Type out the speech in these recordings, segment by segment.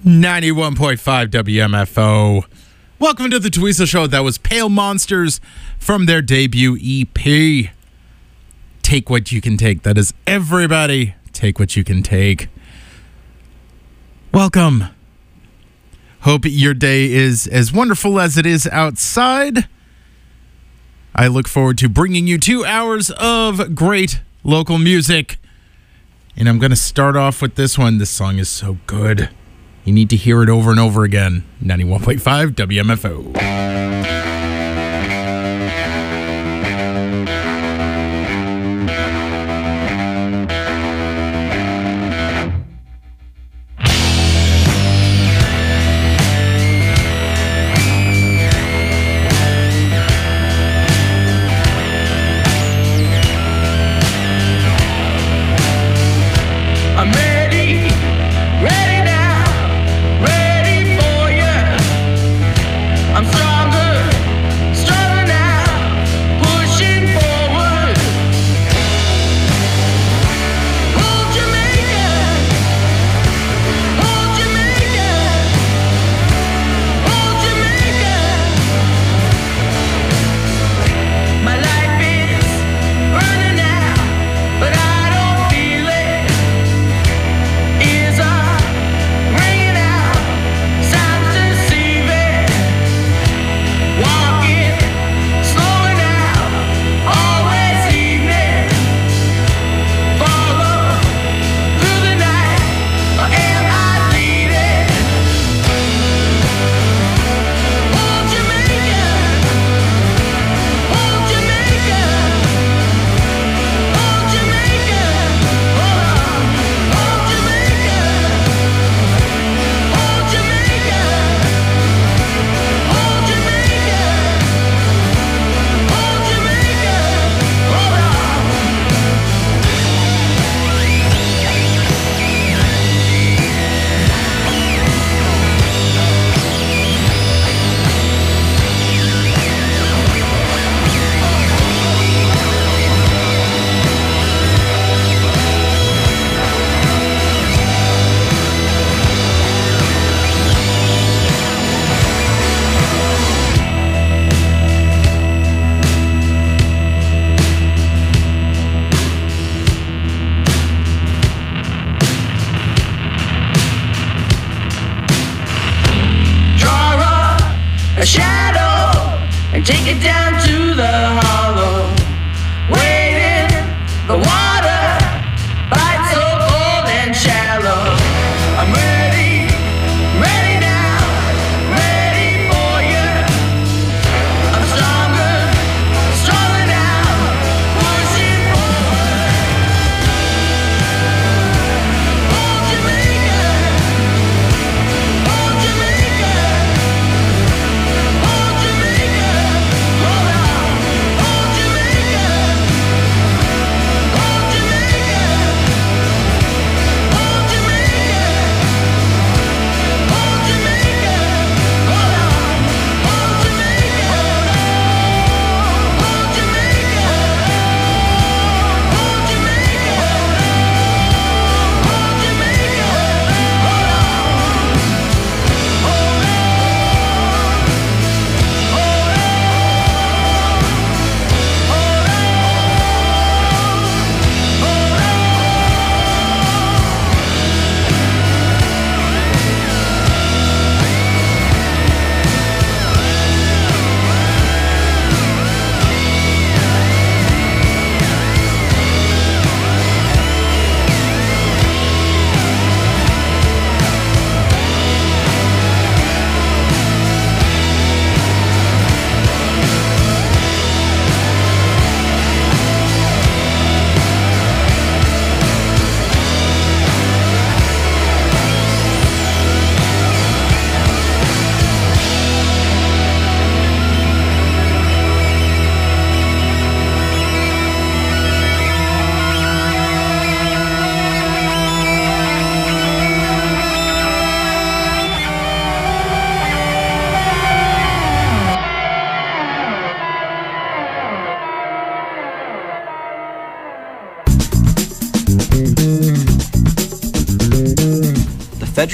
91.5 WMFO. Welcome to the Tweezle Show. That was Pale Monsters from their debut EP, Take What You Can Take. That is everybody. Take what you can take. Welcome. Hope your day is as wonderful as it is outside. I look forward to bringing you 2 hours of great local music. And I'm going to start off with this one. This song is so good. You need to hear it over and over again. 91.5 WMFO.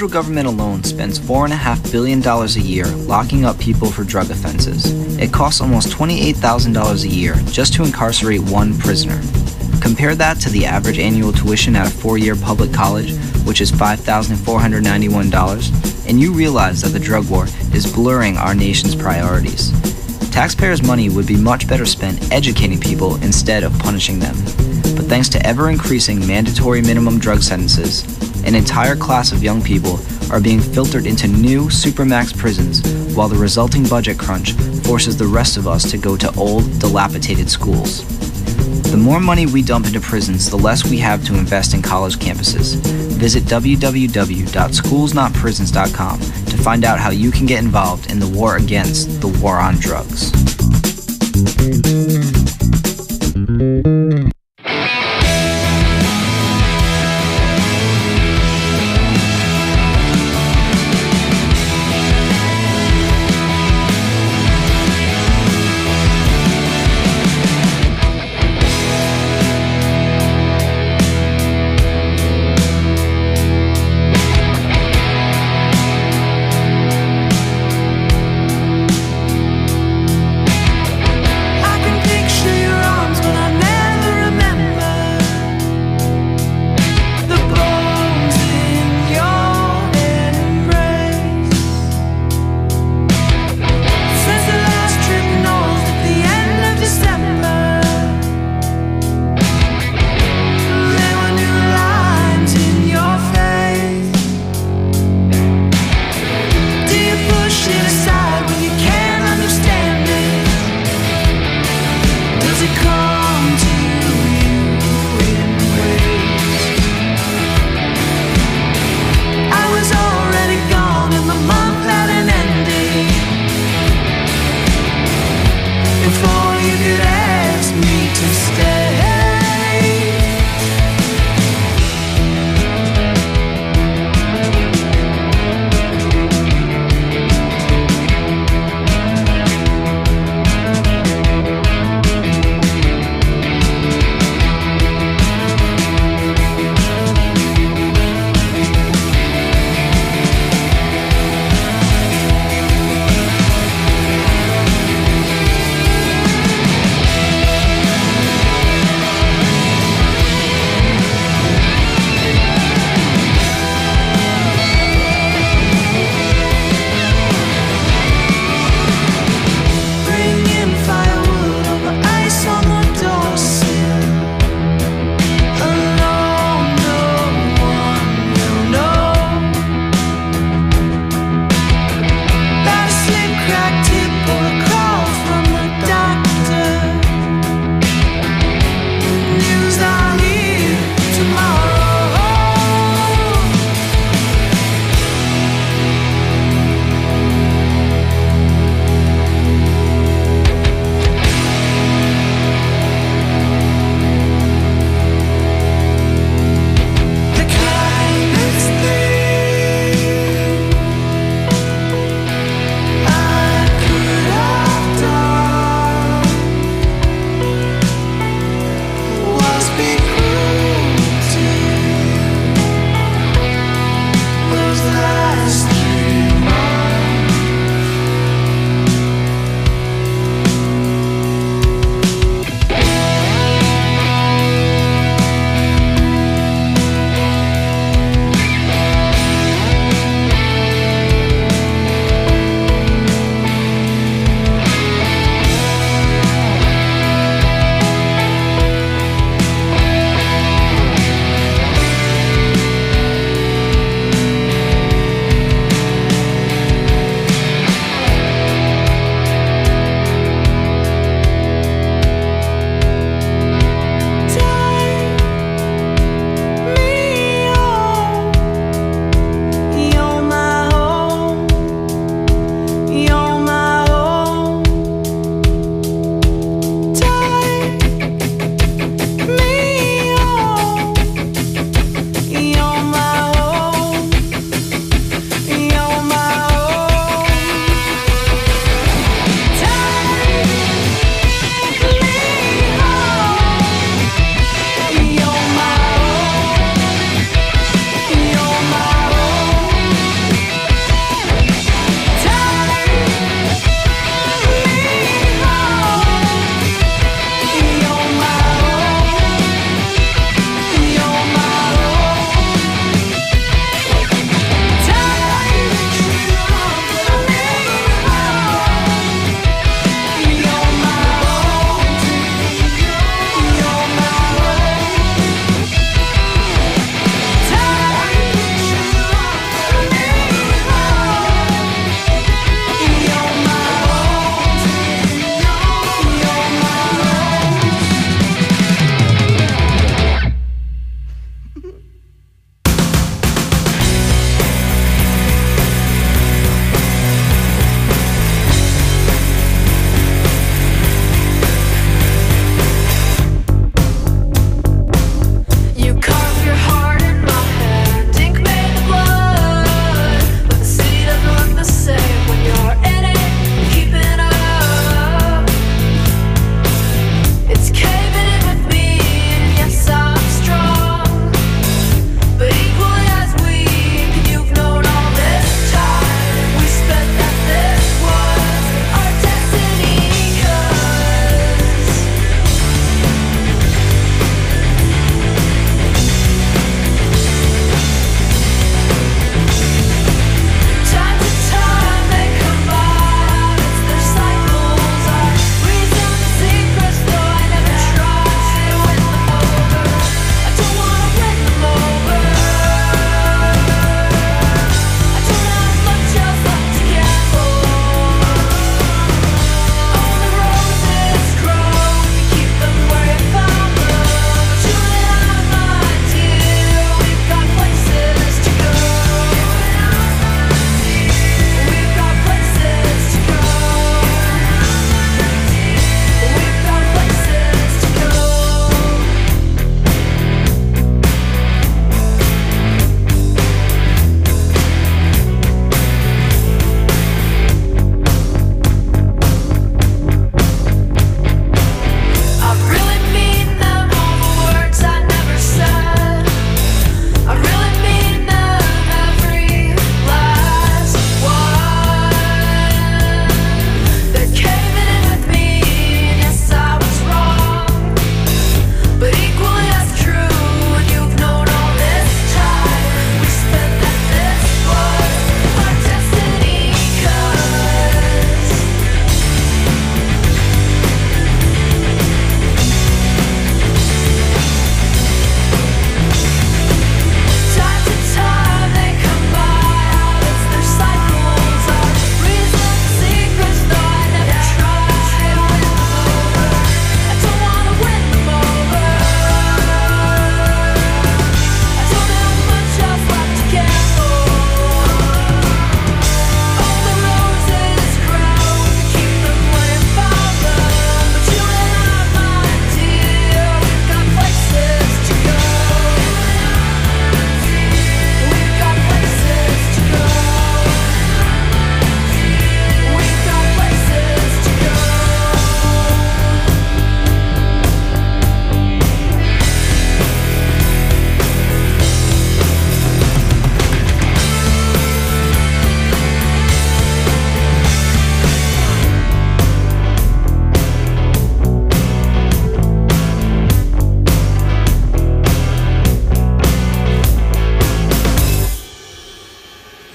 federal government alone spends $4.5 billion a year locking up people for drug offenses. It costs almost $28,000 a year just to incarcerate one prisoner. Compare that to the average annual tuition at a 4-year public college, which is $5,491, and you realize that the drug war is blurring our nation's priorities. Taxpayers' money would be much better spent educating people instead of punishing them. But thanks to ever-increasing mandatory minimum drug sentences, an entire class of young people are being filtered into new supermax prisons, while the resulting budget crunch forces the rest of us to go to old, dilapidated schools. The more money we dump into prisons, the less we have to invest in college campuses. Visit www.schoolsnotprisons.com to find out how you can get involved in the war against the war on drugs. I can picture your arms, but I never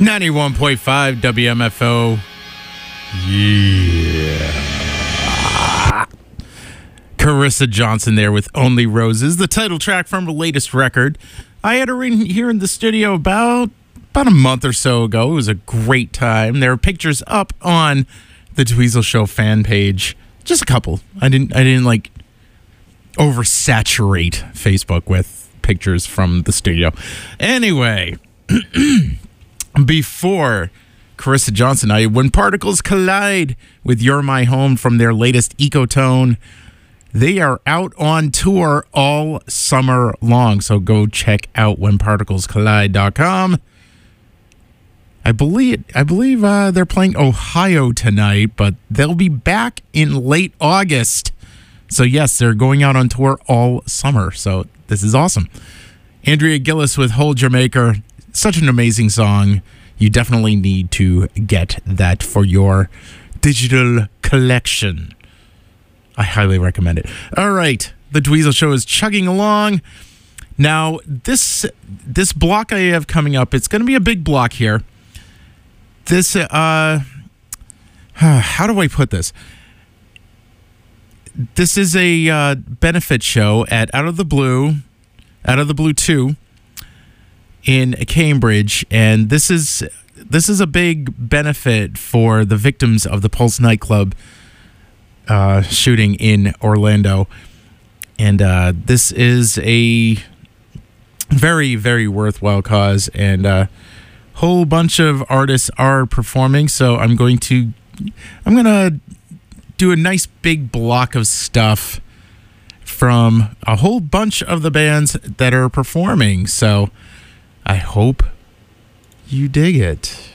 91.5 WMFO. Yeah. Carissa Johnson there with Only Roses, the title track from her latest record. I had her in here in the studio about a month or so ago. It was a great time. There are pictures up on the Dweezil Show fan page. Just a couple. I didn't like oversaturate Facebook with pictures from the studio. Anyway, before Carissa Johnson, When Particles Collide with You're My Home from their latest Ecotone. They are out on tour all summer long, so go check out whenparticlescollide.com. I believe they're playing Ohio tonight, but they'll be back in late August. So yes, they're going out on tour all summer. So this is awesome. Andrea Gillis with Hold Your Maker. Such an amazing song. You definitely need to get that for your digital collection. I highly recommend it. All right, the Dweezil Show is chugging along. Now, this block I have coming up, it's going to be a big block here. This, how do I put this? This is a benefit show at Out of the Blue 2 in Cambridge, and this is a big benefit for the victims of the Pulse nightclub shooting in Orlando. And this is a very, very worthwhile cause, and a whole bunch of artists are performing, so I'm going to do a nice big block of stuff from a whole bunch of the bands that are performing, so I hope you dig it.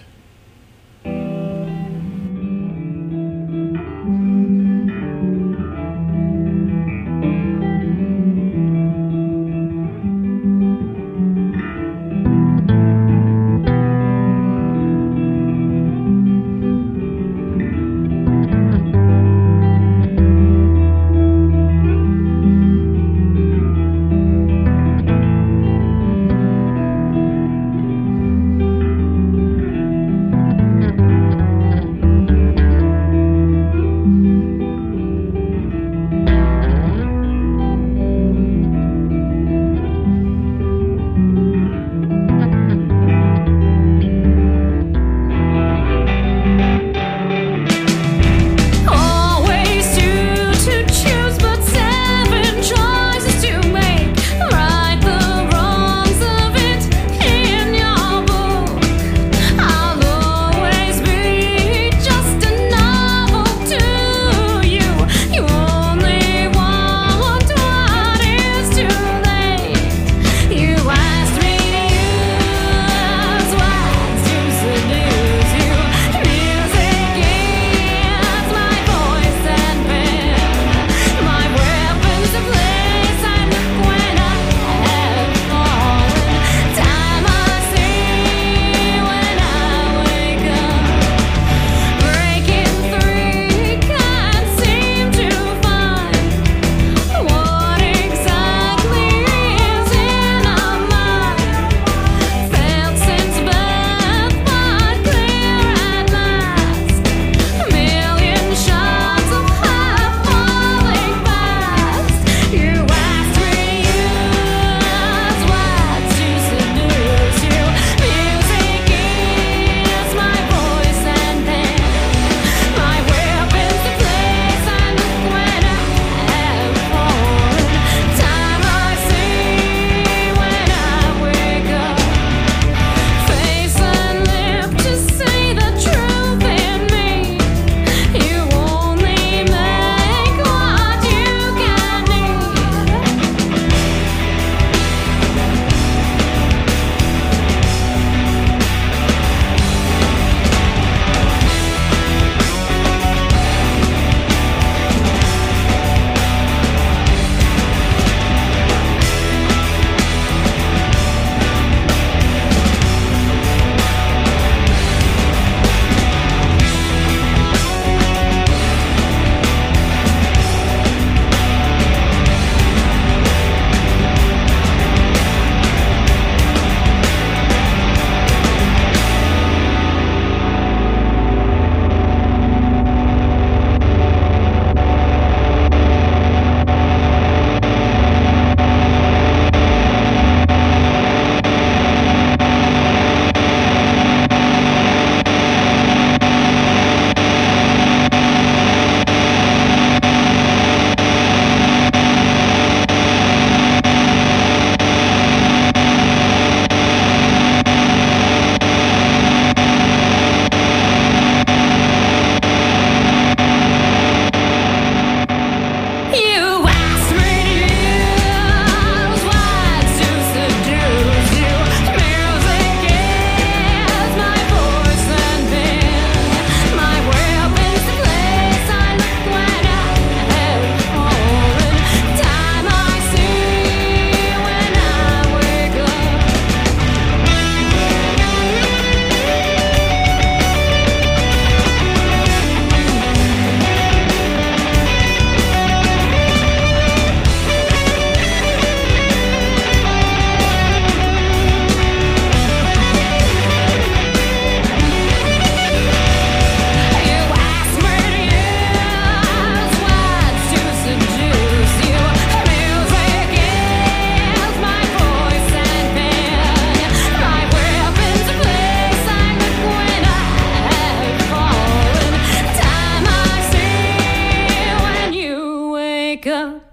wake up.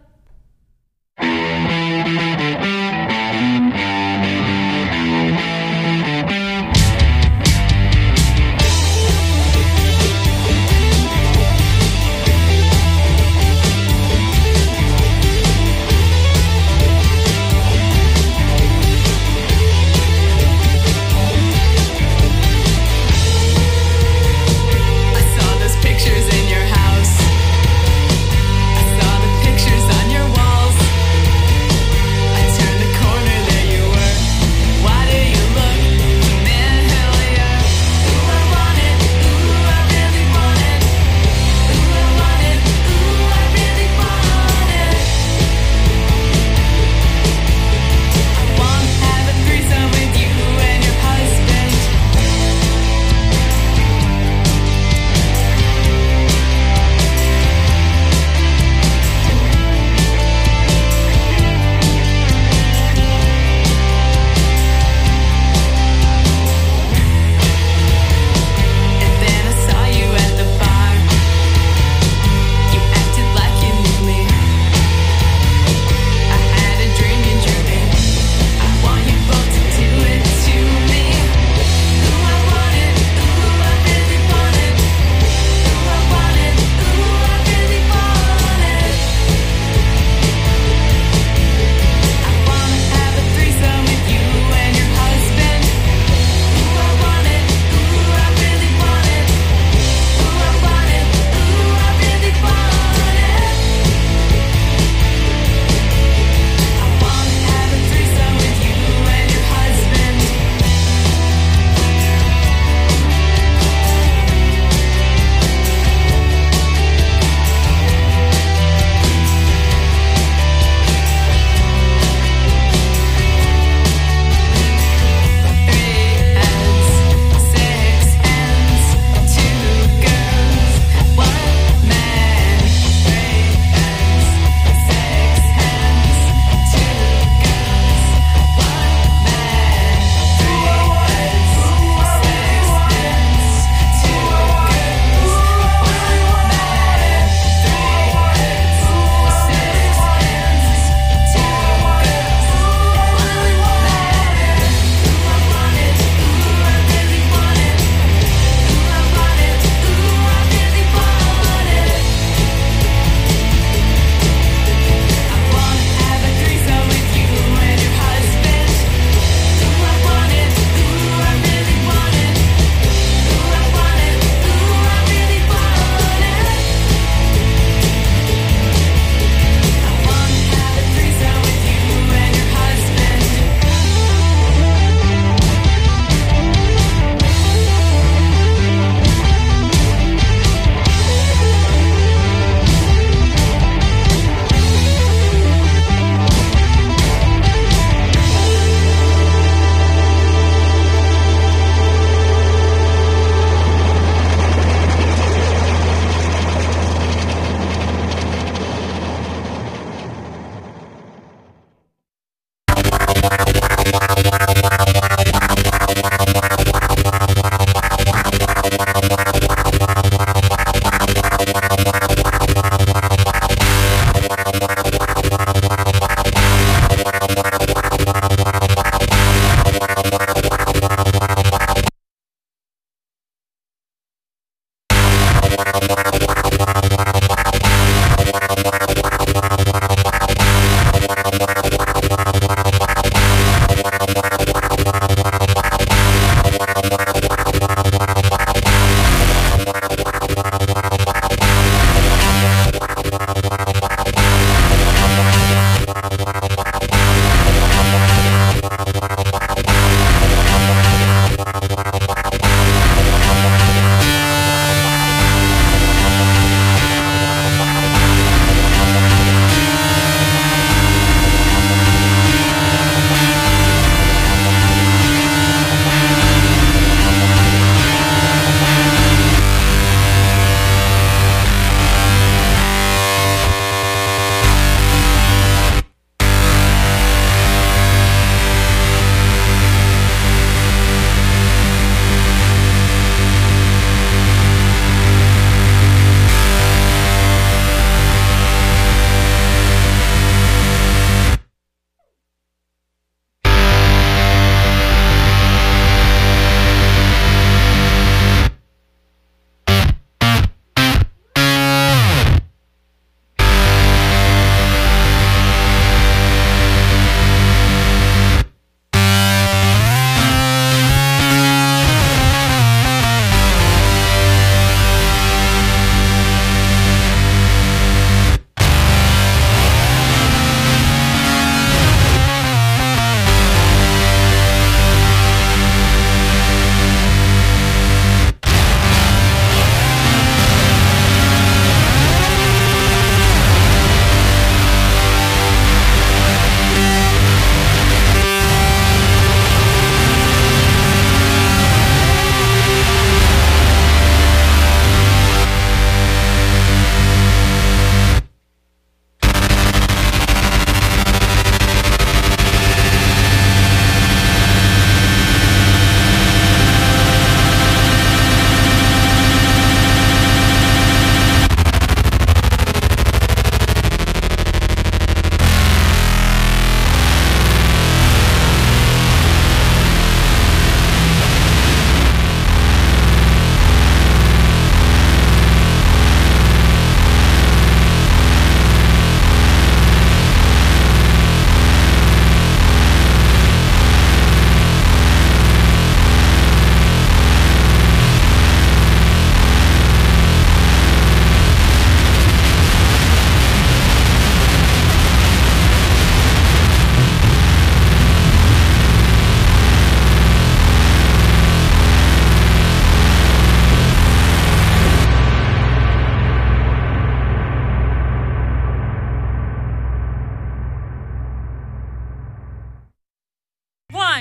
Pictures in your house. I saw the pictures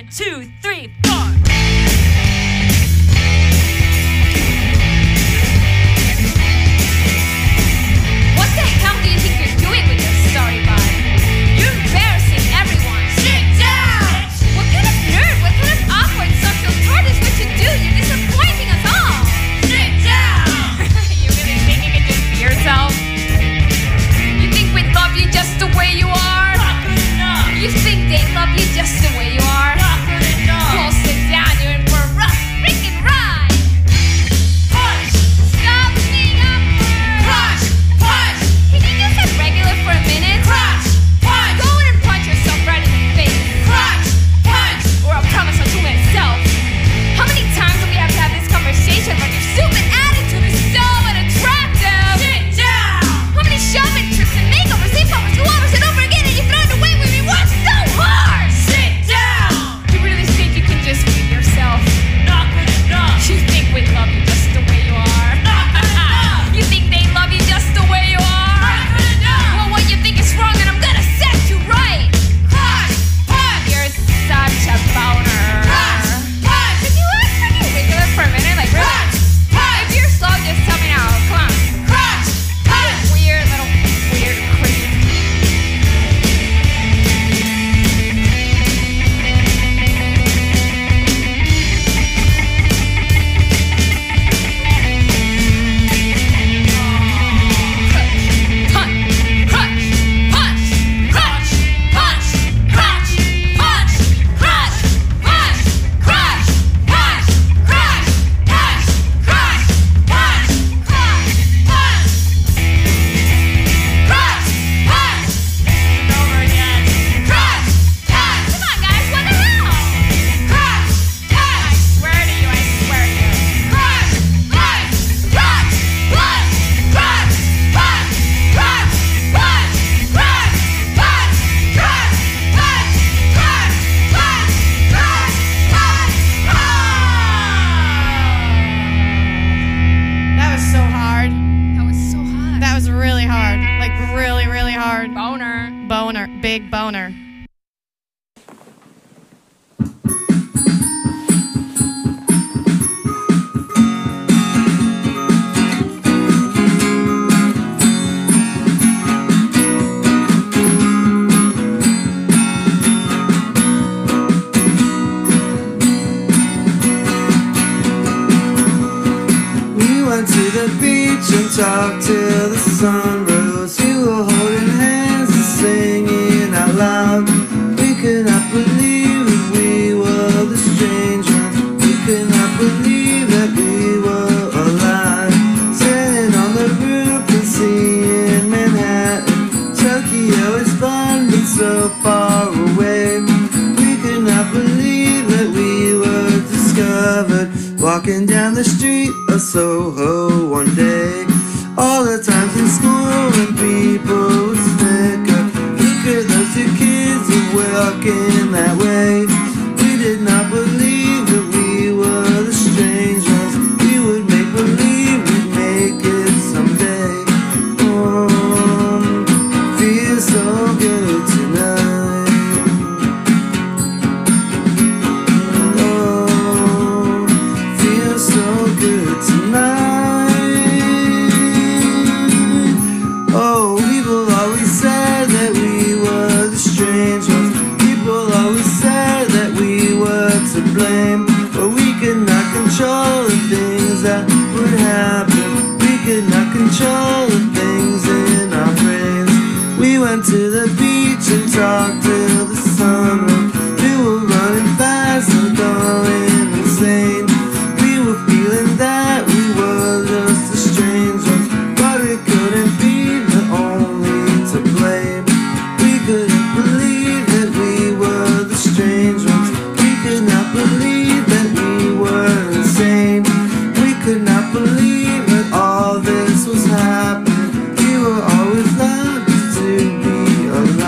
1, 2, 3, 4. What the hell do you think you're doing with your story, bud? You're embarrassing everyone. Sit down! What kind of nerd, what kind of awkward social tart is what you do? You're disappointing us all. Sit down! You really think you can just be yourself? You think we'd love you just the way you are? Not good enough. You think they love you just the way you are? Not good enough. Well, sit down, you're in for a rough freaking ride. Punch! Stop being awkward. Punch! Punch! Can you just get regular for a minute? Punch! Punch! Go in and punch yourself right in the face. Punch! Punch! Or I'll promise I'll do it myself. How many times do we have to have this conversation when your stupid attitude is so unattractive? Sit down! How many shopping trips and makeovers, sleepovers, go-overs and over again and you throw it away when we work so hard? Sit down! You really think you can just be yourself? Not good enough. You think we love you just the way you are? Not good enough. You think they love you just the way you are? Not good enough. Well, what you think is wrong and I'm gonna set you right. Punch! Punch! You're such a boner. Punch! Punch! Could you act pretty regular for a minute? Like, really? Punch! Punch! If you're slow, just tell me now. Come on. Punch! Punch! Weird little weird creep. That was so hard. That was so hot. That was really hard. Like really, really hard. Boner. Boner. Big boner. We went to the beach and talked till the sun rose. We were holding hands and singing out loud. We could not believe that we were the strangers. We could not believe that we were alive. Standing on the roof and seeing Manhattan. Tokyo is fun but so far away. We could not believe that we were discovered. Walking down the street of Soho one day. All the times in school when people would snicker. Look at those two kids who were walking that way. We did not believe that we were the strangers. We would make believe we'd make it someday. Oh, feels so good tonight. Oh, feels so good tonight. Oh, people always said that we were the strangers. People always said that we were to blame. But we could not control the things that would happen. We could not control the things in our brains. We went to the beach and talked till the sun rose. We were running fast and going insane. We were feeling that we were just the strangers. But we couldn't be the only to blame. We couldn't believe that we were the strangers. We could not believe that we were insane. We could not believe that all this was happening. We were always lucky to be alive.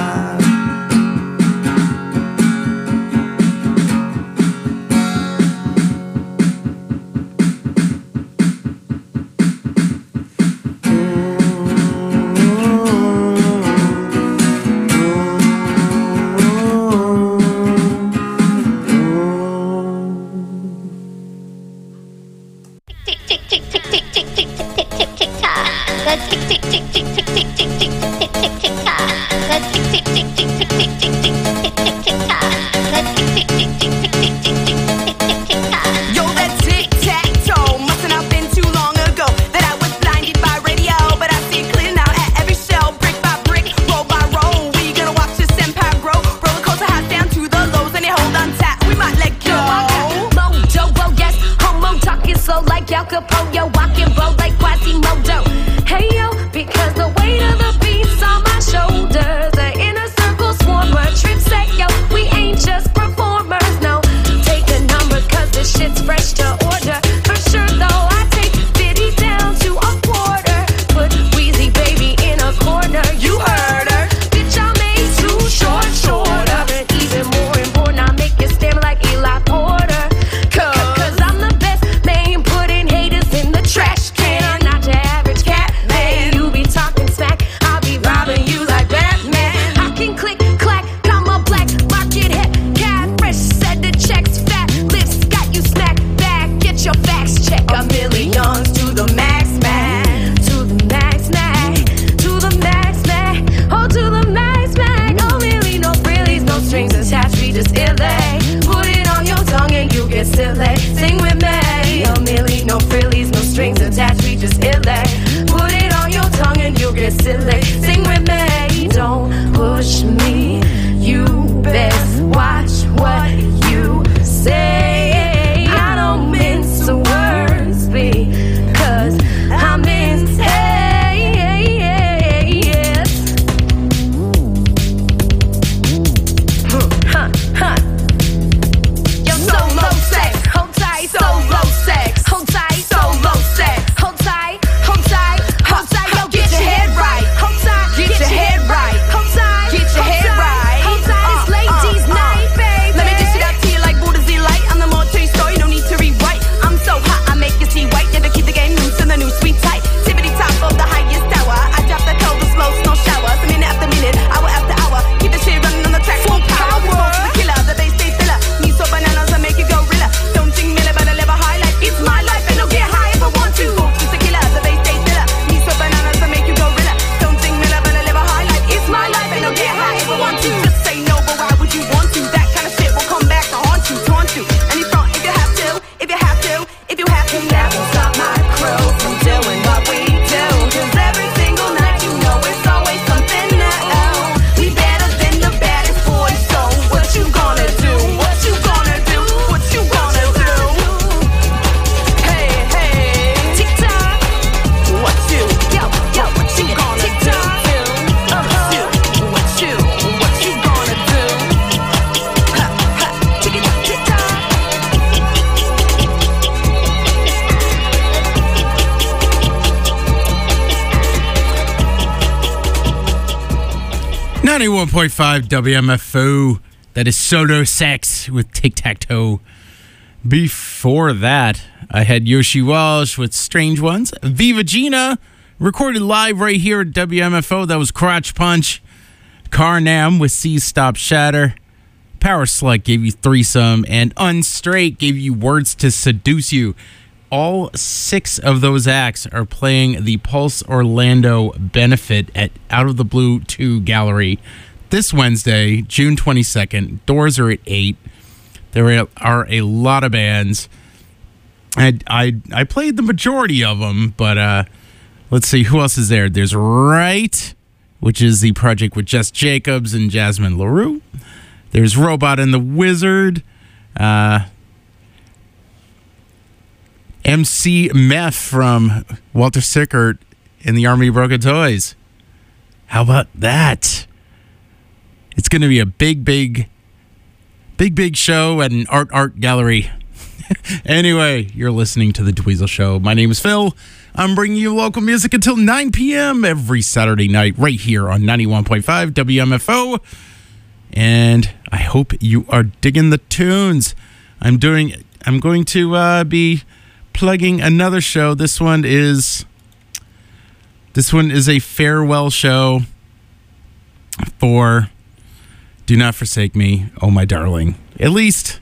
91.5 WMFO. That is Solo Sex with Tic Tac Toe. Before that, I had Yoshi Walsh with Strange Ones. Viva Gina, recorded live right here at WMFO. That was Crotch Punch. Carnam with C Stop Shatter. Power Slut gave you Threesome. And Unstraight gave you Words to Seduce You. All 6 of those acts are playing the Pulse Orlando benefit at Out of the Blue 2 Gallery this Wednesday, June 22nd. Doors are at 8. There are a lot of bands. I played the majority of them, but let's see, who else is there? There's Right, which is the project with Jess Jacobs and Jasmine LaRue. There's Robot and the Wizard. MC Meth from Walter Sickert in the Army of Broken Toys. How about that? It's going to be a big show at an art gallery. Anyway, you're listening to The Dweezil Show. My name is Phil. I'm bringing you local music until 9 p.m. every Saturday night right here on 91.5 WMFO. And I hope you are digging the tunes. I'm going to be plugging another show. This one is a farewell show for Do Not Forsake Me, Oh My Darling. At least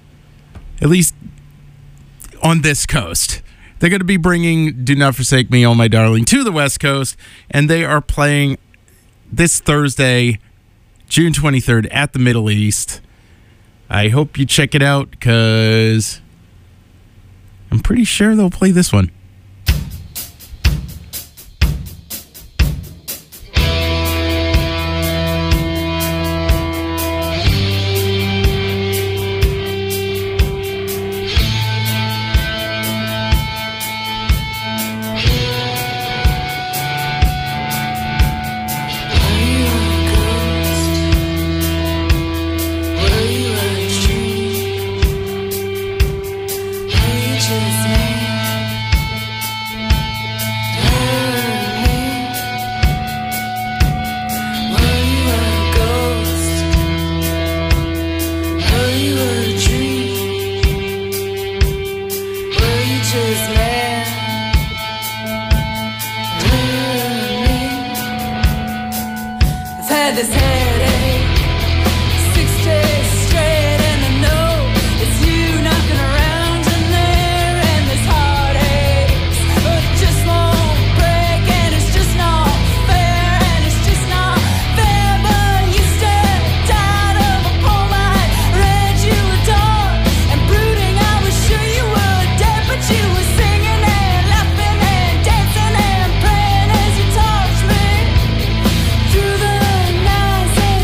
on this coast. They're going to be bringing Do Not Forsake Me, Oh My Darling to the West Coast, and they are playing this Thursday, June 23rd at the Middle East. I hope you check it out because I'm pretty sure they'll play this one. Through the night.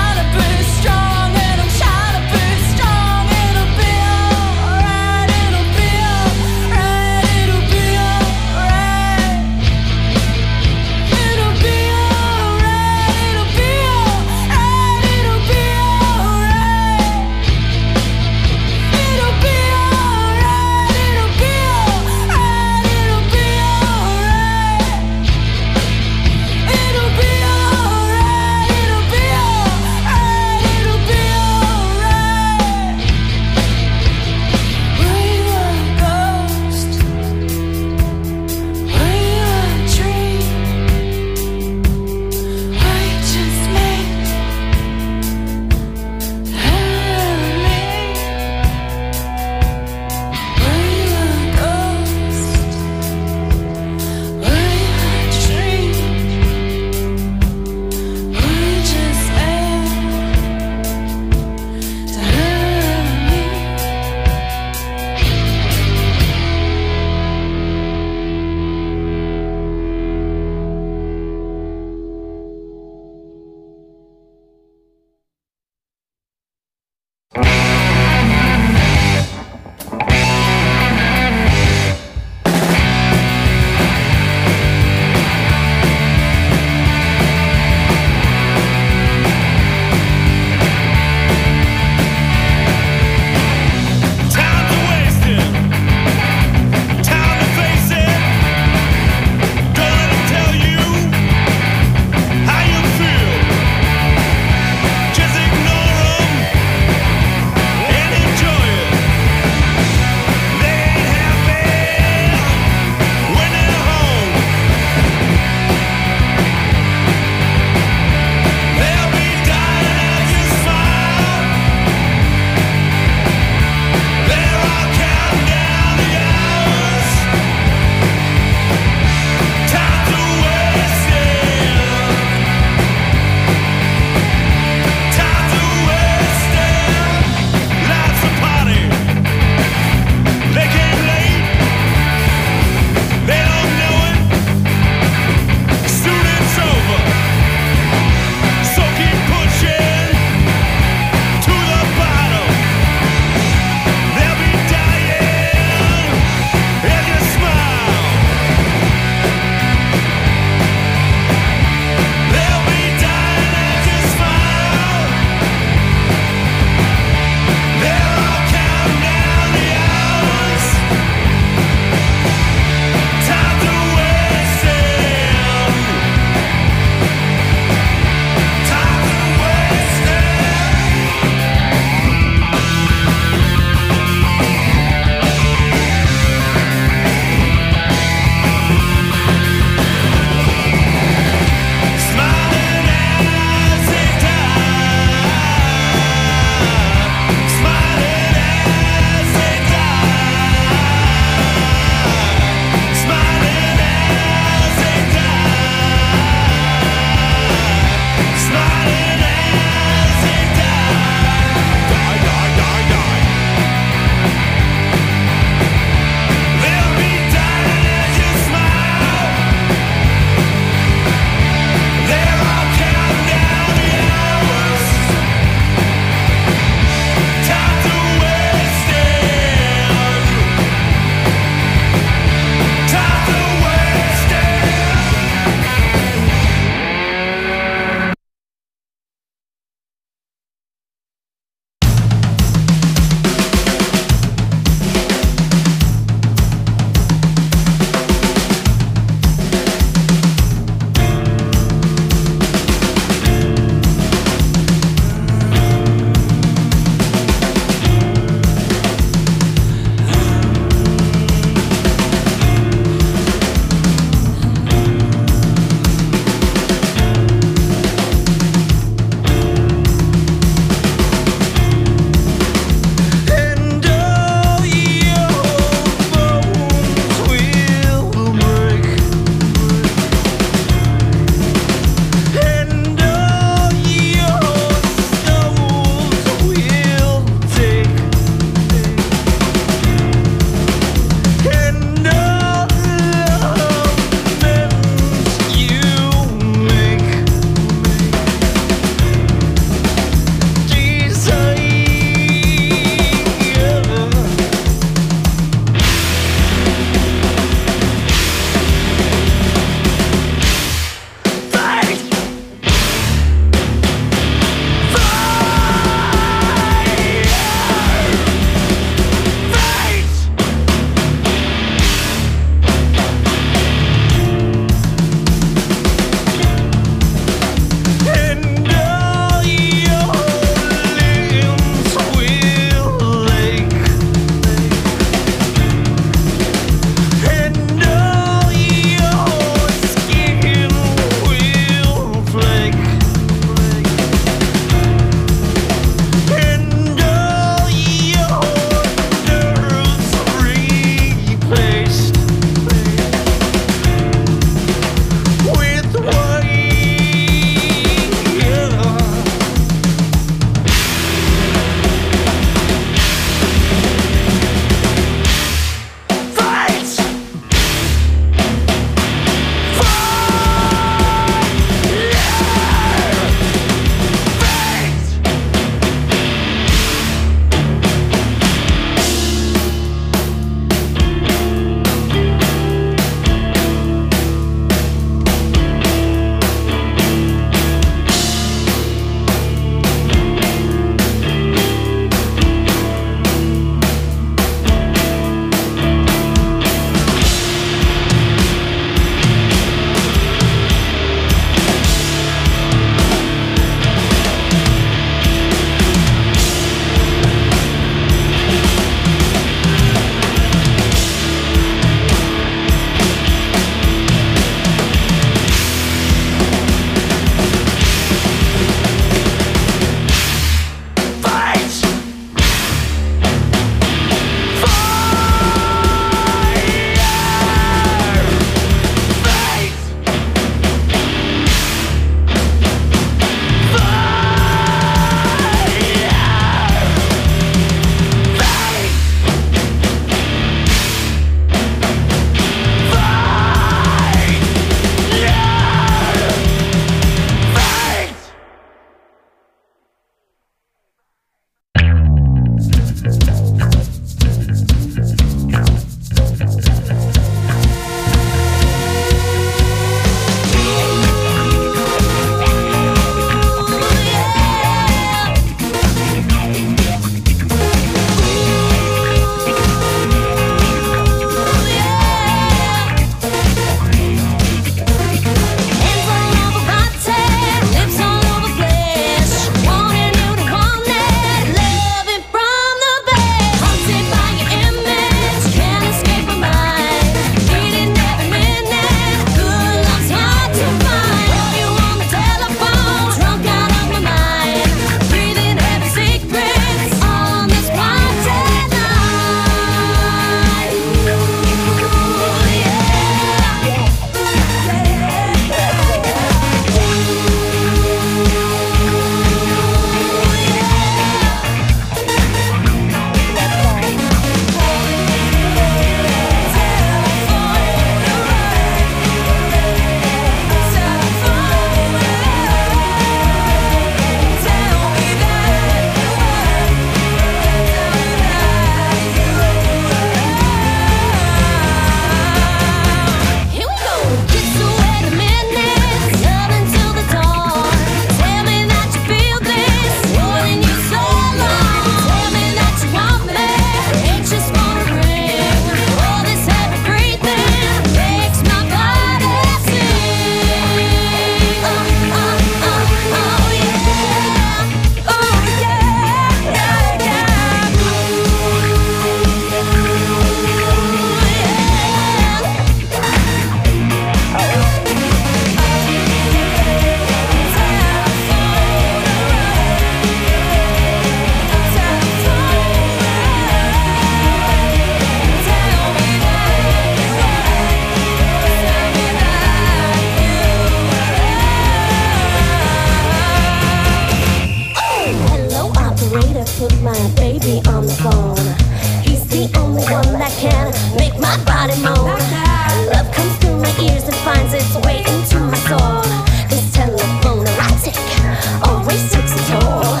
Tracy on the phone. He's the only one that can make my body moan. Love comes through my ears and finds its way into my soul. This telephone erotic always takes a toll.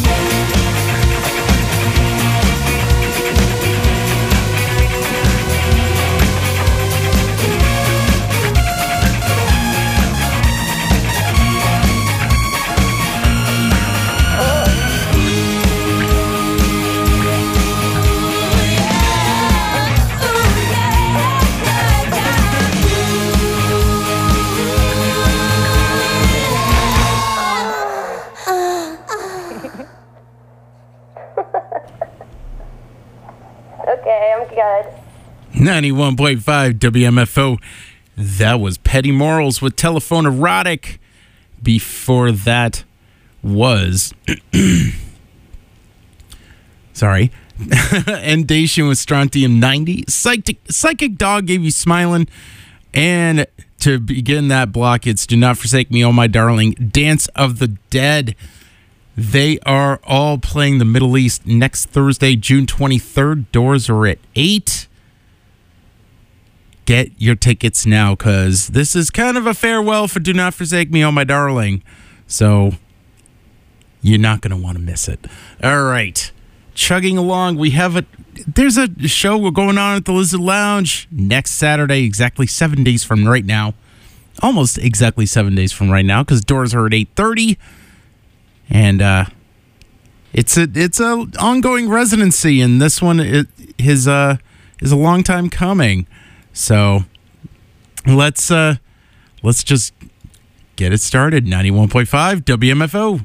Okay, I'm good. 91.5 WMFO. That was Petty Morals with Telephone Erotic. Before that was... sorry. Endation with Strontium 90. Psychic Dog gave you Smiling. And to begin that block, it's Do Not Forsake Me, Oh My Darling, Dance of the Dead. They are all playing the Middle East next Thursday, June 23rd. Doors are at 8. Get your tickets now, because this is kind of a farewell for Do Not Forsake Me, Oh My Darling. So you're not going to want to miss it. All right. Chugging along, there's a show we're going on at the Lizard Lounge next Saturday, exactly 7 days from right now. Almost exactly 7 days from right now, because doors are at 8:30. And it's a ongoing residency, and this one is a long time coming. So let's just get it started. 91.5 WMFO.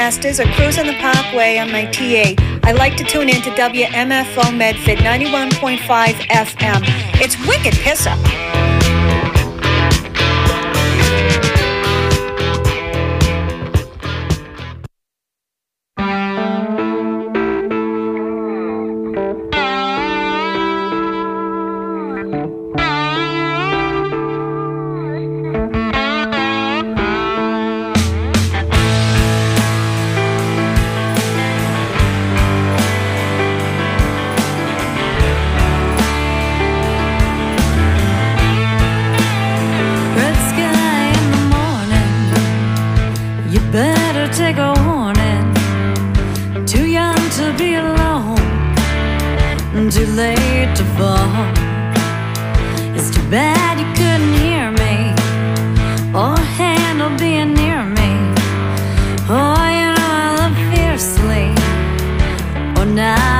Masters are cruising the parkway on my TA. I like to tune in to WMFO Medford 91.5 FM. It's wicked piss up. Take a warning. Too young to be alone, too late to fall. It's too bad you couldn't hear me or handle being near me. Oh, you know I love fiercely. Oh, now